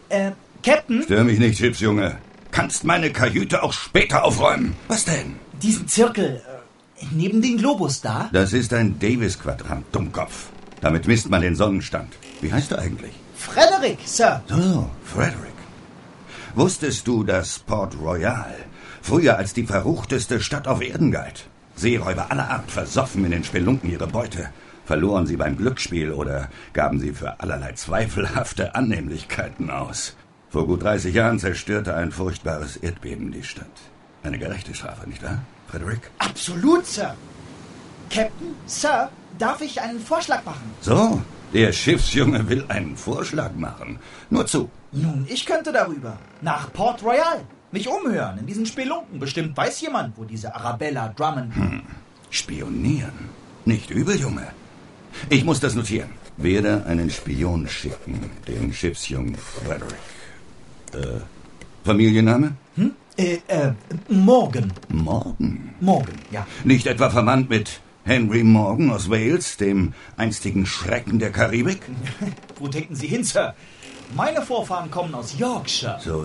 Captain? Stör mich nicht, Schiffsjunge. Kannst meine Kajüte auch später aufräumen. Was denn? Diesen Zirkel, neben den Globus da? Das ist ein Davis-Quadrant, Dummkopf. Damit misst man den Sonnenstand. Wie heißt du eigentlich? Frederick, Sir. So, Frederick. Wusstest du, dass Port Royal früher als die verruchteste Stadt auf Erden galt? Seeräuber aller Art versoffen in den Spelunken ihre Beute, verloren sie beim Glücksspiel oder gaben sie für allerlei zweifelhafte Annehmlichkeiten aus. Vor gut 30 Jahren zerstörte ein furchtbares Erdbeben die Stadt. Eine gerechte Strafe, nicht wahr, Frederick? Absolut, Sir. Captain, Sir, darf ich einen Vorschlag machen? So, der Schiffsjunge will einen Vorschlag machen. Nur zu. Nun, ich könnte darüber. Nach Port Royal. Mich umhören in diesen Spelunken. Bestimmt weiß jemand, wo diese Arabella Drummond... Spionieren. Nicht übel, Junge. Ich muss das notieren. Werde einen Spion schicken, den Schiffsjungen Frederick. Familienname? Morgan. Morgan? Morgan, ja. Nicht etwa verwandt mit Henry Morgan aus Wales, dem einstigen Schrecken der Karibik? Wo denken Sie hin, Sir? Meine Vorfahren kommen aus Yorkshire. So.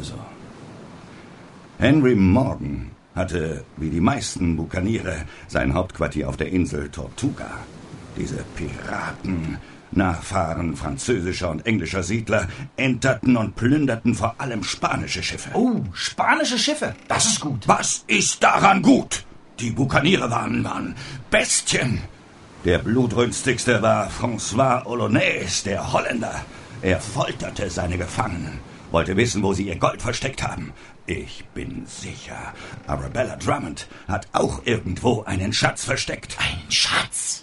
Henry Morgan hatte, wie die meisten Bukaniere, sein Hauptquartier auf der Insel Tortuga. Diese Piraten, Nachfahren französischer und englischer Siedler, enterten und plünderten vor allem spanische Schiffe. Oh, spanische Schiffe, das ist gut. Was ist daran gut? Die Bukaniere waren Bestien. Der blutrünstigste war François Olonais, der Holländer. Er folterte seine Gefangenen, wollte wissen, wo sie ihr Gold versteckt haben. Ich bin sicher, Arabella Drummond hat auch irgendwo einen Schatz versteckt. Einen Schatz?